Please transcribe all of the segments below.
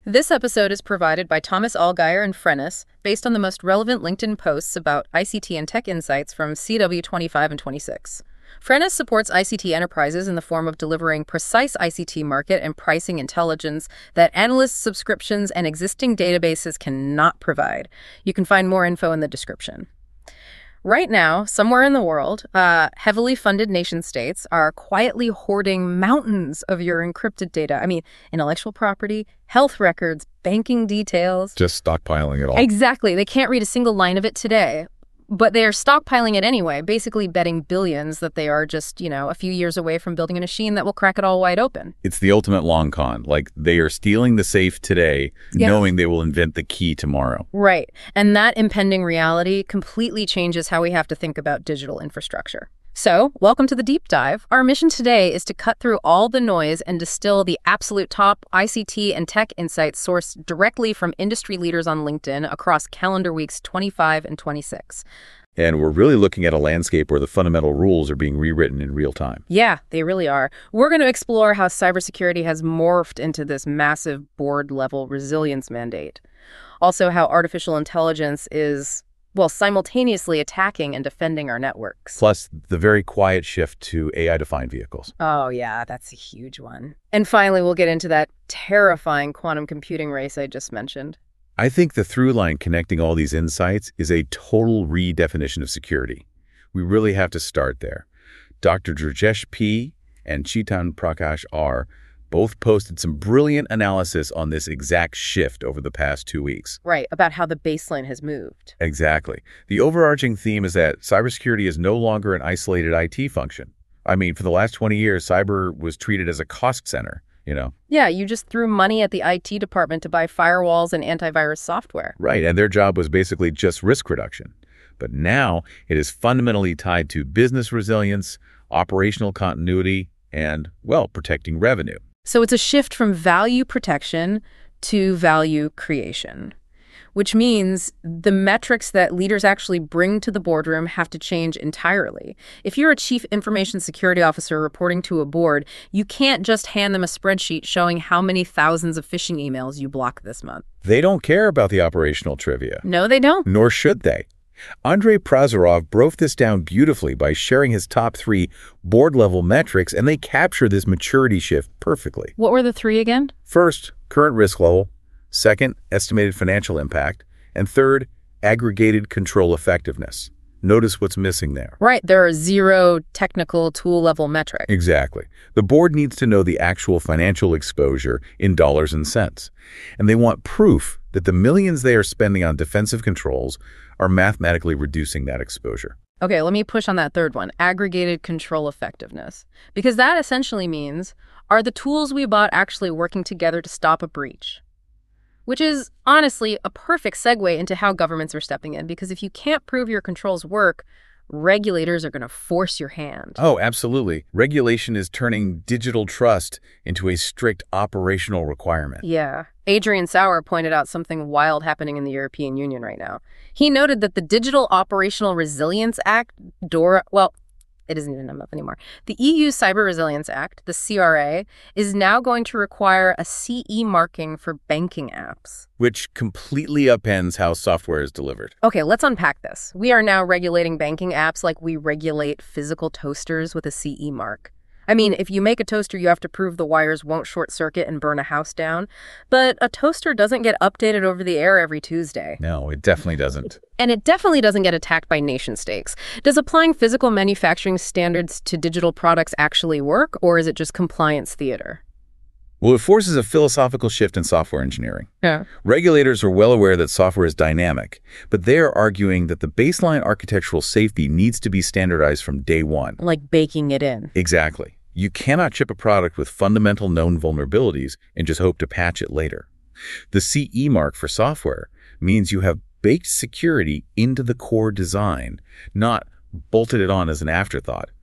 This episode is provided by Thomas Allgeier and Frennis, based on the most relevant LinkedIn posts about ICT and tech insights from CW25 and 26. Frennis supports ICT enterprises in the form of delivering precise ICT market and pricing intelligence that analysts, subscriptions, and existing databases cannot provide. You can find more info in the description. Right now, somewhere in the world, heavily funded nation-states are quietly hoarding mountains of your encrypted data. I mean, intellectual property, health records, banking details. Just stockpiling it all. Exactly. They can't read a single line of it today. But they are stockpiling it anyway, basically betting billions that they are just, a few years away from building a machine that will crack it all wide open. It's the ultimate long con. Like, they are stealing the safe today, knowing they will invent the key tomorrow. Right. And that impending reality completely changes how we have to think about digital infrastructure. So, welcome to the Deep Dive. Our mission today is to cut through all the noise and distill the absolute top ICT and tech insights sourced directly from industry leaders on LinkedIn across calendar weeks 25 and 26. And we're really looking at a landscape where the fundamental rules are being rewritten in real time. Yeah, they really are. We're going to explore how cybersecurity has morphed into this massive board-level resilience mandate. Also, how artificial intelligence is simultaneously attacking and defending our networks. Plus, the very quiet shift to AI-defined vehicles. Oh, yeah, that's a huge one. And finally, we'll get into that terrifying quantum computing race I just mentioned. I think the through line connecting all these insights is a total redefinition of security. We really have to start there. Dr. Dhrujesh P. and Chetan Prakash R. both posted some brilliant analysis on this exact shift over the past 2 weeks. Right, about how the baseline has moved. Exactly. The overarching theme is that cybersecurity is no longer an isolated IT function. I mean, for the last 20 years, cyber was treated as a cost center, Yeah, you just threw money at the IT department to buy firewalls and antivirus software. Right, and their job was basically just risk reduction. But now it is fundamentally tied to business resilience, operational continuity, and, protecting revenue. So it's a shift from value protection to value creation, which means the metrics that leaders actually bring to the boardroom have to change entirely. If you're a chief information security officer reporting to a board, you can't just hand them a spreadsheet showing how many thousands of phishing emails you blocked this month. They don't care about the operational trivia. No, they don't. Nor should they. Andrei Prozorov broke this down beautifully by sharing his top 3 board-level metrics, and they capture this maturity shift perfectly. What were the 3 again? First, current risk level. Second, estimated financial impact. And third, aggregated control effectiveness. Notice what's missing there. Right, there are 0 technical tool-level metrics. Exactly. The board needs to know the actual financial exposure in dollars and cents. And they want proof that the millions they are spending on defensive controls are mathematically reducing that exposure. Okay, let me push on that third one, aggregated control effectiveness. Because that essentially means, are the tools we bought actually working together to stop a breach? Which is, honestly, a perfect segue into how governments are stepping in, because if you can't prove your controls work, regulators are going to force your hand. Oh, absolutely. Regulation is turning digital trust into a strict operational requirement. Yeah. Adrian Sauer pointed out something wild happening in the European Union right now. He noted that the Digital Operational Resilience Act, DORA, it isn't even enough anymore. The EU Cyber Resilience Act, the CRA, is now going to require a CE marking for banking apps. Which completely upends how software is delivered. Okay, let's unpack this. We are now regulating banking apps like we regulate physical toasters with a CE mark. I mean, if you make a toaster, you have to prove the wires won't short circuit and burn a house down. But a toaster doesn't get updated over the air every Tuesday. No, it definitely doesn't. And it definitely doesn't get attacked by nation states. Does applying physical manufacturing standards to digital products actually work, or is it just compliance theater? Well, it forces a philosophical shift in software engineering. Yeah. Regulators are well aware that software is dynamic, but they are arguing that the baseline architectural safety needs to be standardized from day one. Like baking it in. Exactly. You cannot ship a product with fundamental known vulnerabilities and just hope to patch it later. The CE mark for software means you have baked security into the core design, not bolted it on as an afterthought.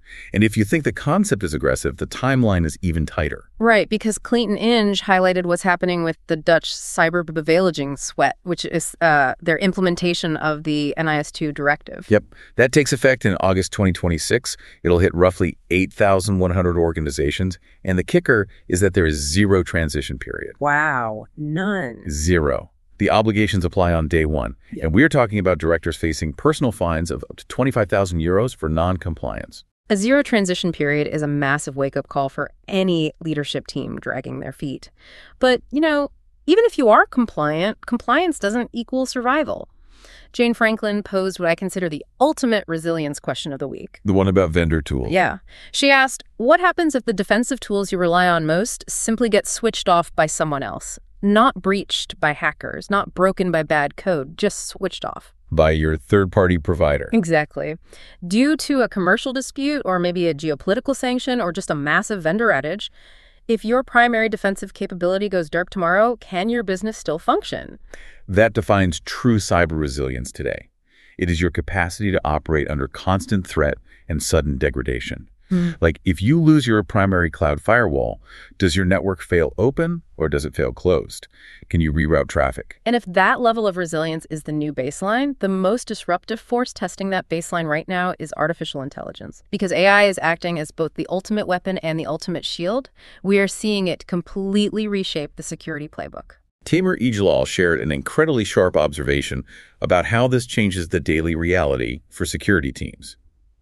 And if you think the concept is aggressive, the timeline is even tighter. Right, because Clayton Inge highlighted what's happening with the Dutch Cyberbeveiligingwet, which is their implementation of the NIS2 directive. Yep, that takes effect in August 2026. It'll hit roughly 8,100 organizations. And the kicker is that there is zero transition period. Wow, none. Zero. The obligations apply on day one. And we're talking about directors facing personal fines of up to 25,000 euros for non-compliance. A zero transition period is a massive wake-up call for any leadership team dragging their feet. But, even if you are compliant, compliance doesn't equal survival. Jane Franklin posed what I consider the ultimate resilience question of the week. The one about vendor tools. Yeah. She asked, what happens if the defensive tools you rely on most simply get switched off by someone else? Not breached by hackers, not broken by bad code, just switched off. By your third-party provider. Exactly. Due to a commercial dispute or maybe a geopolitical sanction or just a massive vendor outage, if your primary defensive capability goes dark tomorrow, can your business still function? That defines true cyber resilience today. It is your capacity to operate under constant threat and sudden degradation. Like, if you lose your primary cloud firewall, does your network fail open or does it fail closed? Can you reroute traffic? And if that level of resilience is the new baseline, the most disruptive force testing that baseline right now is artificial intelligence. Because AI is acting as both the ultimate weapon and the ultimate shield, we are seeing it completely reshape the security playbook. Tamer Ejlal shared an incredibly sharp observation about how this changes the daily reality for security teams.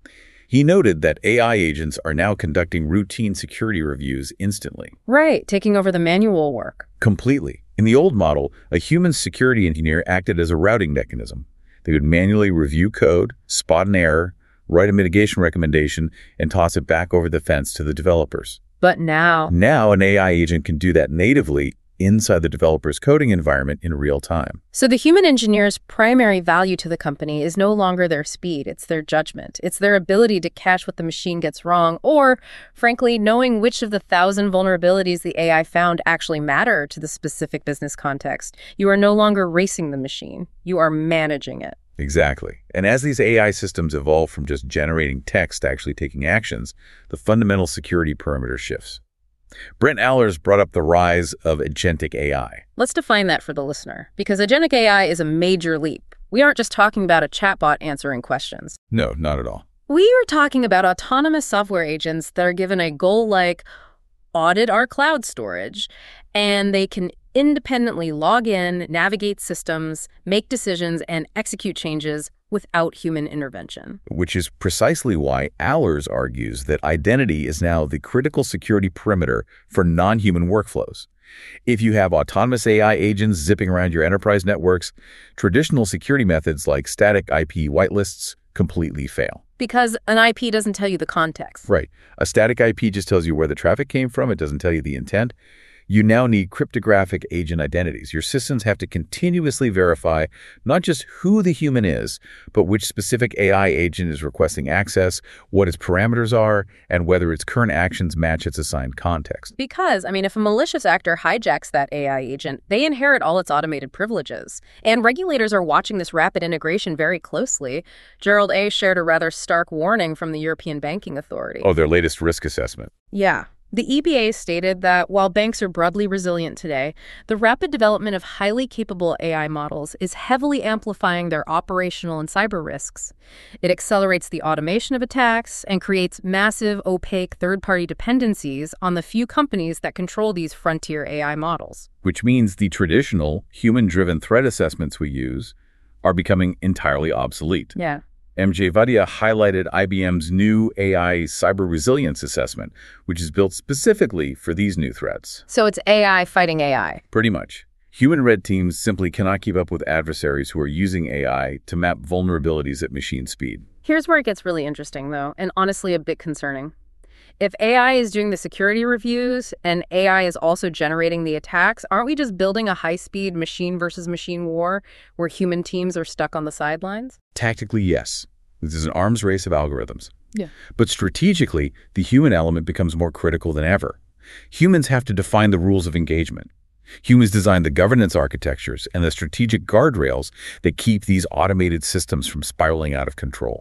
He noted that AI agents are now conducting routine security reviews instantly. Right, taking over the manual work. Completely. In the old model, a human security engineer acted as a routing mechanism. They would manually review code, spot an error, write a mitigation recommendation, and toss it back over the fence to the developers. But now an AI agent can do that natively inside the developer's coding environment in real time. So the human engineer's primary value to the company is no longer their speed, it's their judgment. It's their ability to catch what the machine gets wrong, or, frankly, knowing which of the 1,000 vulnerabilities the AI found actually matter to the specific business context. You are no longer racing the machine. You are managing it. Exactly. And as these AI systems evolve from just generating text to actually taking actions, the fundamental security perimeter shifts. Brent Allers brought up the rise of agentic AI. Let's define that for the listener, because agentic AI is a major leap. We aren't just talking about a chatbot answering questions. No, not at all. We are talking about autonomous software agents that are given a goal like audit our cloud storage, and they can independently log in, navigate systems, make decisions, and execute changes without human intervention. Which is precisely why Allers argues that identity is now the critical security perimeter for non-human workflows. If you have autonomous AI agents zipping around your enterprise networks, traditional security methods like static IP whitelists completely fail. Because an IP doesn't tell you the context. Right. A static IP just tells you where the traffic came from. It doesn't tell you the intent. You now need cryptographic agent identities. Your systems have to continuously verify not just who the human is, but which specific AI agent is requesting access, what its parameters are, and whether its current actions match its assigned context. Because, if a malicious actor hijacks that AI agent, they inherit all its automated privileges. And regulators are watching this rapid integration very closely. Gerald A. shared a rather stark warning from the European Banking Authority. Oh, their latest risk assessment. Yeah. The EBA stated that while banks are broadly resilient today, the rapid development of highly capable AI models is heavily amplifying their operational and cyber risks. It accelerates the automation of attacks and creates massive, opaque third-party dependencies on the few companies that control these frontier AI models. Which means the traditional human-driven threat assessments we use are becoming entirely obsolete. Yeah. MJ Vadia highlighted IBM's new AI cyber resilience assessment, which is built specifically for these new threats. So it's AI fighting AI. Pretty much. Human red teams simply cannot keep up with adversaries who are using AI to map vulnerabilities at machine speed. Here's where it gets really interesting, though, and honestly a bit concerning. If AI is doing the security reviews and AI is also generating the attacks, aren't we just building a high-speed machine versus machine war where human teams are stuck on the sidelines? Tactically, yes. This is an arms race of algorithms. Yeah. But strategically, the human element becomes more critical than ever. Humans have to define the rules of engagement. Humans design the governance architectures and the strategic guardrails that keep these automated systems from spiraling out of control.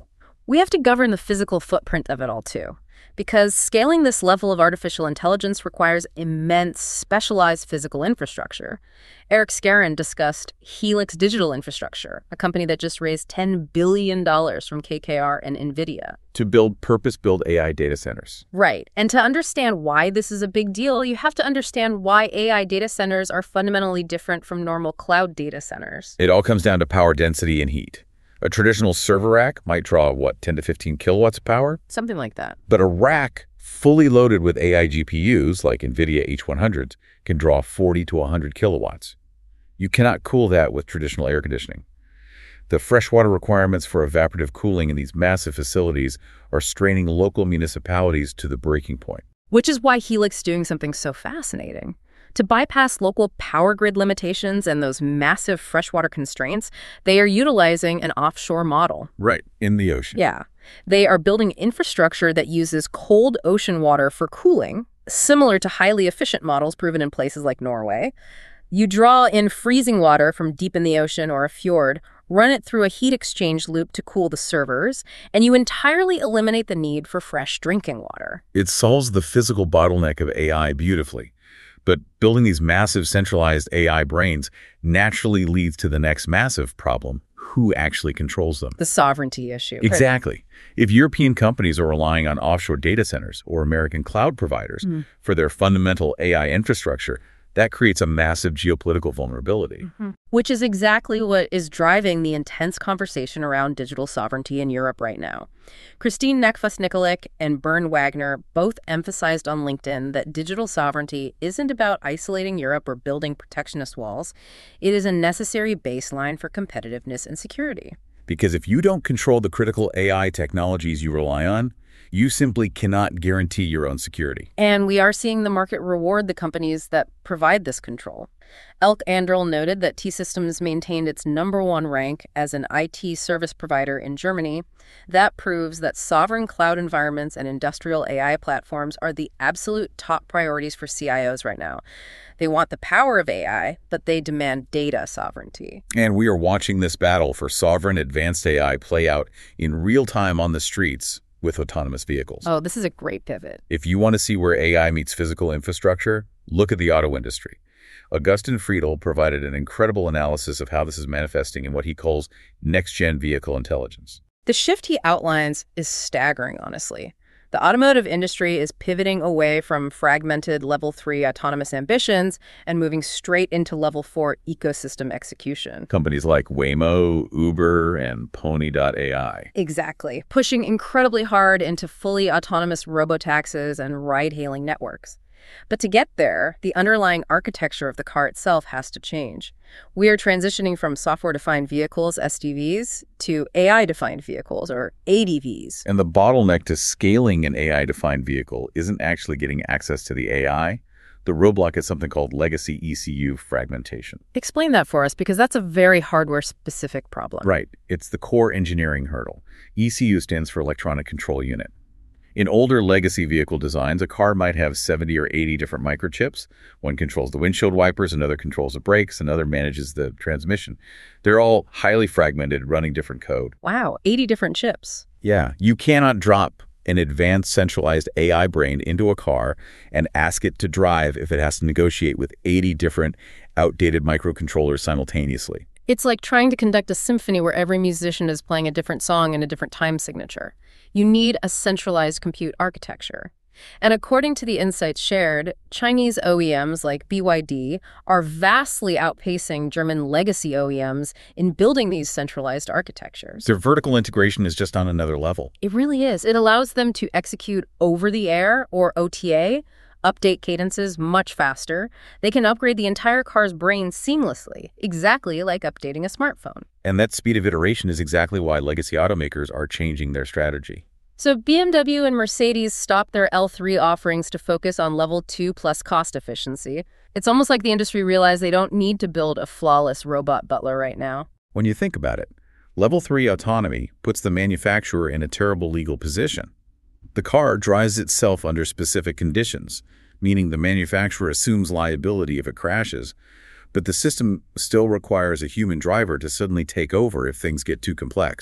We have to govern the physical footprint of it all, too, because scaling this level of artificial intelligence requires immense, specialized physical infrastructure. Eric Scarron discussed Helix Digital Infrastructure, a company that just raised $10 billion from KKR and NVIDIA. To build purpose-built AI data centers. Right. And to understand why this is a big deal, you have to understand why AI data centers are fundamentally different from normal cloud data centers. It all comes down to power density and heat. A traditional server rack might draw, 10 to 15 kilowatts of power? Something like that. But a rack fully loaded with AI GPUs, like NVIDIA H100s, can draw 40 to 100 kilowatts. You cannot cool that with traditional air conditioning. The freshwater requirements for evaporative cooling in these massive facilities are straining local municipalities to the breaking point. Which is why Helix is doing something so fascinating. To bypass local power grid limitations and those massive freshwater constraints, they are utilizing an offshore model. Right, in the ocean. Yeah. They are building infrastructure that uses cold ocean water for cooling, similar to highly efficient models proven in places like Norway. You draw in freezing water from deep in the ocean or a fjord, run it through a heat exchange loop to cool the servers, and you entirely eliminate the need for fresh drinking water. It solves the physical bottleneck of AI beautifully. But building these massive centralized AI brains naturally leads to the next massive problem: who actually controls them? The sovereignty issue. Exactly. If European companies are relying on offshore data centers or American cloud providers for their fundamental AI infrastructure, that creates a massive geopolitical vulnerability. Which is exactly what is driving the intense conversation around digital sovereignty in Europe right now. Christine Neckfuss-Nicolek and Bernd Wagner both emphasized on LinkedIn that digital sovereignty isn't about isolating Europe or building protectionist walls. It is a necessary baseline for competitiveness and security. Because if you don't control the critical AI technologies you rely on, you simply cannot guarantee your own security. And we are seeing the market reward the companies that provide this control. Elke Anderl noted that T-Systems maintained its #1 rank as an IT service provider in Germany. That proves that sovereign cloud environments and industrial AI platforms are the absolute top priorities for CIOs right now. They want the power of AI, but they demand data sovereignty. And we are watching this battle for sovereign advanced AI play out in real time on the streets with autonomous vehicles. Oh, this is a great pivot. If you want to see where AI meets physical infrastructure, look at the auto industry. Augustin Friedel provided an incredible analysis of how this is manifesting in what he calls next-gen vehicle intelligence. The shift he outlines is staggering, honestly. The automotive industry is pivoting away from fragmented Level 3 autonomous ambitions and moving straight into Level 4 ecosystem execution. Companies like Waymo, Uber, and Pony.ai. Exactly. Pushing incredibly hard into fully autonomous robotaxis and ride-hailing networks. But to get there, the underlying architecture of the car itself has to change. We are transitioning from software-defined vehicles, SDVs, to AI-defined vehicles, or ADVs. And the bottleneck to scaling an AI-defined vehicle isn't actually getting access to the AI. The roadblock is something called legacy ECU fragmentation. Explain that for us, because that's a very hardware-specific problem. Right. It's the core engineering hurdle. ECU stands for electronic control unit. In older legacy vehicle designs, a car might have 70 or 80 different microchips. One controls the windshield wipers, another controls the brakes, another manages the transmission. They're all highly fragmented, running different code. Wow, 80 different chips. Yeah, you cannot drop an advanced centralized AI brain into a car and ask it to drive if it has to negotiate with 80 different outdated microcontrollers simultaneously. It's like trying to conduct a symphony where every musician is playing a different song in a different time signature. You need a centralized compute architecture. And according to the insights shared, Chinese OEMs like BYD are vastly outpacing German legacy OEMs in building these centralized architectures. Their vertical integration is just on another level. It really is. It allows them to execute over-the-air, or OTA, update cadences much faster. They can upgrade the entire car's brain seamlessly, exactly like updating a smartphone. And that speed of iteration is exactly why legacy automakers are changing their strategy. So BMW and Mercedes stopped their L3 offerings to focus on Level 2 plus cost efficiency. It's almost like the industry realized they don't need to build a flawless robot butler right now. When you think about it, Level 3 autonomy puts the manufacturer in a terrible legal position. The car drives itself under specific conditions, meaning the manufacturer assumes liability if it crashes, but the system still requires a human driver to suddenly take over if things get too complex.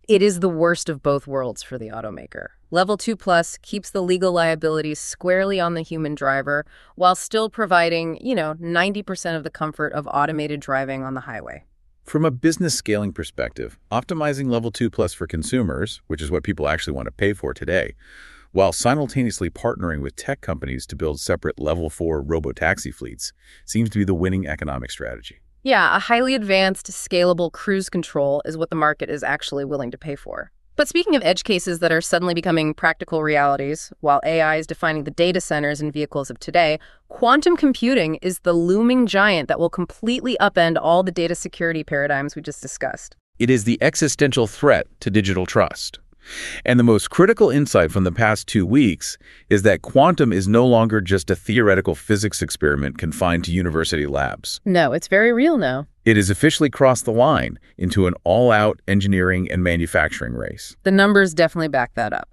It is the worst of both worlds for the automaker. Level 2 Plus keeps the legal liabilities squarely on the human driver while still providing, 90% of the comfort of automated driving on the highway. From a business scaling perspective, optimizing Level 2 Plus for consumers, which is what people actually want to pay for today, while simultaneously partnering with tech companies to build separate Level 4 robotaxi fleets, seems to be the winning economic strategy. Yeah, a highly advanced, scalable cruise control is what the market is actually willing to pay for. But speaking of edge cases that are suddenly becoming practical realities, while AI is defining the data centers in vehicles of today, quantum computing is the looming giant that will completely upend all the data security paradigms we just discussed. It is the existential threat to digital trust. And the most critical insight from the past 2 weeks is that quantum is no longer just a theoretical physics experiment confined to university labs. No, it's very real now. It has officially crossed the line into an all-out engineering and manufacturing race. The numbers definitely back that up.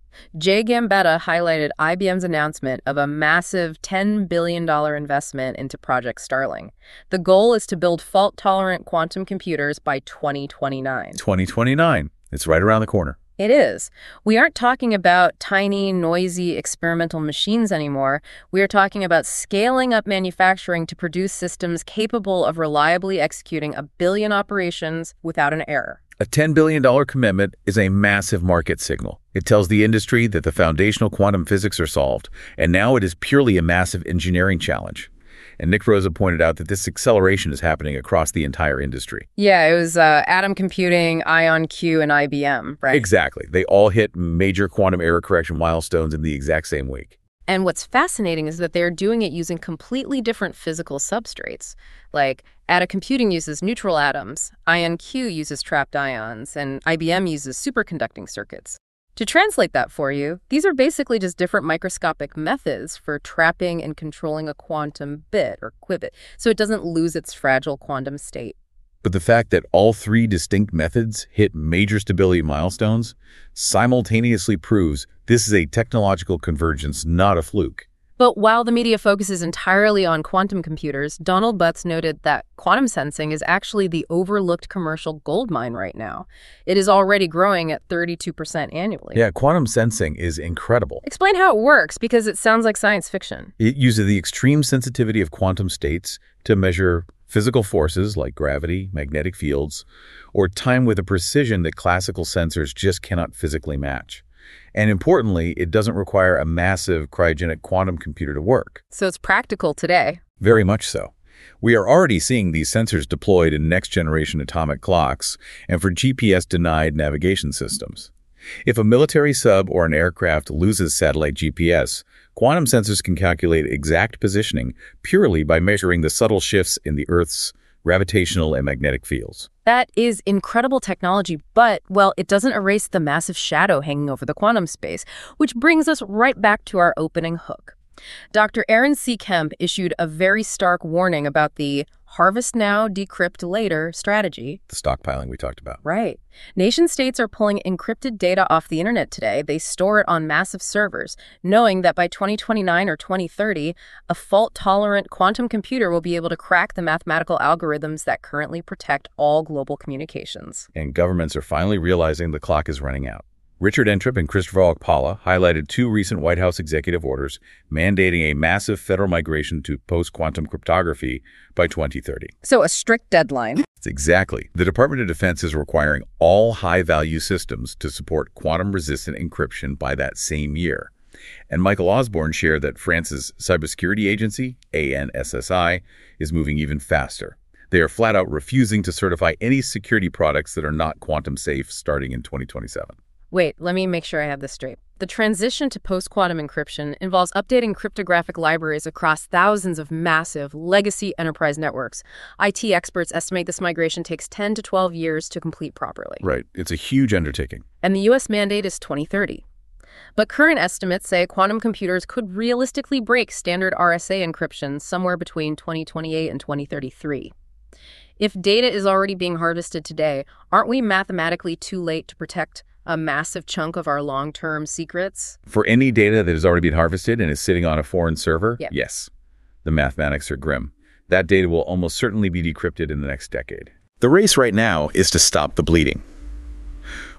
Jay Gambetta highlighted IBM's announcement of a massive $10 billion investment into Project Starling. The goal is to build fault-tolerant quantum computers by 2029. 2029. It's right around the corner. It is. We aren't talking about tiny, noisy, experimental machines anymore. We are talking about scaling up manufacturing to produce systems capable of reliably executing 1 billion operations without an error. A $10 billion commitment is a massive market signal. It tells the industry that the foundational quantum physics are solved, and now it is purely a massive engineering challenge. And Nick Rosa pointed out that this acceleration is happening across the entire industry. Yeah, it was Atom Computing, IonQ, and IBM, right? Exactly. They all hit major quantum error correction milestones in the exact same week. And what's fascinating is that they're doing it using completely different physical substrates. Like, Atom Computing uses neutral atoms, IonQ uses trapped ions, and IBM uses superconducting circuits. To translate that for you, these are basically just different microscopic methods for trapping and controlling a quantum bit or qubit, so it doesn't lose its fragile quantum state. But the fact that all 3 distinct methods hit major stability milestones simultaneously proves this is a technological convergence, not a fluke. But while the media focuses entirely on quantum computers, Donald Butts noted that quantum sensing is actually the overlooked commercial goldmine right now. It is already growing at 32% annually. Yeah, quantum sensing is incredible. Explain how it works, because it sounds like science fiction. It uses the extreme sensitivity of quantum states to measure physical forces like gravity, magnetic fields, or time with a precision that classical sensors just cannot physically match. And importantly, it doesn't require a massive cryogenic quantum computer to work. So it's practical today. Very much so. We are already seeing these sensors deployed in next-generation atomic clocks and for GPS-denied navigation systems. If a military sub or an aircraft loses satellite GPS, quantum sensors can calculate exact positioning purely by measuring the subtle shifts in the Earth's gravitational and magnetic fields. That is incredible technology, but, well, it doesn't erase the massive shadow hanging over the quantum space, which brings us right back to our opening hook. Dr. Aaron C. Kemp issued a very stark warning about the harvest now, decrypt later strategy. The stockpiling we talked about. Right. Nation-states are pulling encrypted data off the internet today. They store it on massive servers, knowing that by 2029 or 2030, a fault-tolerant quantum computer will be able to crack the mathematical algorithms that currently protect all global communications. And governments are finally realizing the clock is running out. Richard Entrup and Christopher Okpala highlighted 2 recent White House executive orders mandating a massive federal migration to post-quantum cryptography by 2030. So a strict deadline. Exactly. The Department of Defense is requiring all high-value systems to support quantum-resistant encryption by that same year. And Michael Osborne shared that France's cybersecurity agency, ANSSI, is moving even faster. They are flat out refusing to certify any security products that are not quantum safe starting in 2027. Wait, let me make sure I have this straight. The transition to post-quantum encryption involves updating cryptographic libraries across thousands of massive legacy enterprise networks. IT experts estimate this migration takes 10 to 12 years to complete properly. Right. It's a huge undertaking. And the U.S. mandate is 2030. But current estimates say quantum computers could realistically break standard RSA encryption somewhere between 2028 and 2033. If data is already being harvested today, aren't we mathematically too late to protect a massive chunk of our long-term secrets? For any data that has already been harvested and is sitting on a foreign server, Yep. Yes, the mathematics are grim. That data will almost certainly be decrypted in the next decade. The race right now is to stop the bleeding.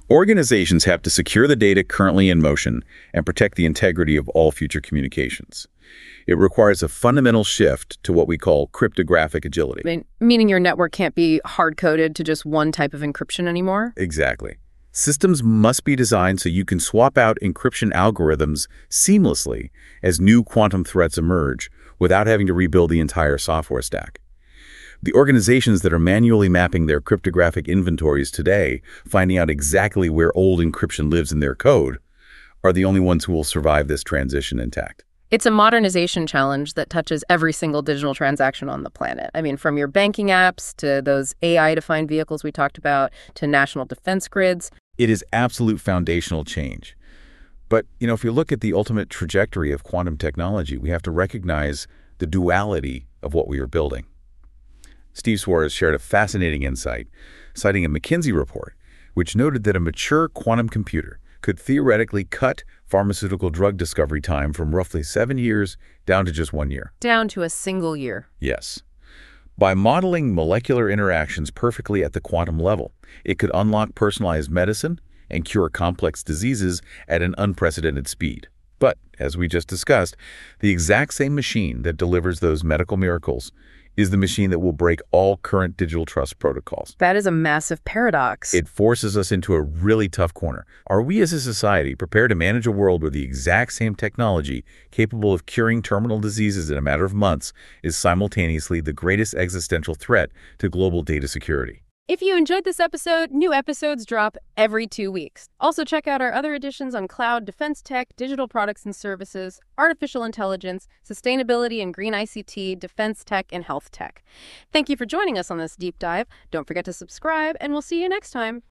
Organizations have to secure the data currently in motion and protect the integrity of all future communications. It requires a fundamental shift to what we call cryptographic agility. Meaning your network can't be hard-coded to just one type of encryption anymore? Exactly. Systems must be designed so you can swap out encryption algorithms seamlessly as new quantum threats emerge without having to rebuild the entire software stack. The organizations that are manually mapping their cryptographic inventories today, finding out exactly where old encryption lives in their code, are the only ones who will survive this transition intact. It's a modernization challenge that touches every single digital transaction on the planet. From your banking apps to those AI-defined vehicles we talked about to national defense grids. It is absolute foundational change. But, if you look at the ultimate trajectory of quantum technology, we have to recognize the duality of what we are building. Steve Suarez shared a fascinating insight, citing a McKinsey report, which noted that a mature quantum computer could theoretically cut pharmaceutical drug discovery time from roughly 7 years down to just 1 year. Down to a single year. Yes. By modeling molecular interactions perfectly at the quantum level, it could unlock personalized medicine and cure complex diseases at an unprecedented speed. But, as we just discussed, the exact same machine that delivers those medical miracles is the machine that will break all current digital trust protocols. That is a massive paradox. It forces us into a really tough corner. Are we as a society prepared to manage a world where the exact same technology capable of curing terminal diseases in a matter of months is simultaneously the greatest existential threat to global data security? If you enjoyed this episode, new episodes drop every 2 weeks. Also check out our other editions on cloud, defense tech, digital products and services, artificial intelligence, sustainability and green ICT, defense tech, and health tech. Thank you for joining us on this deep dive. Don't forget to subscribe, and we'll see you next time.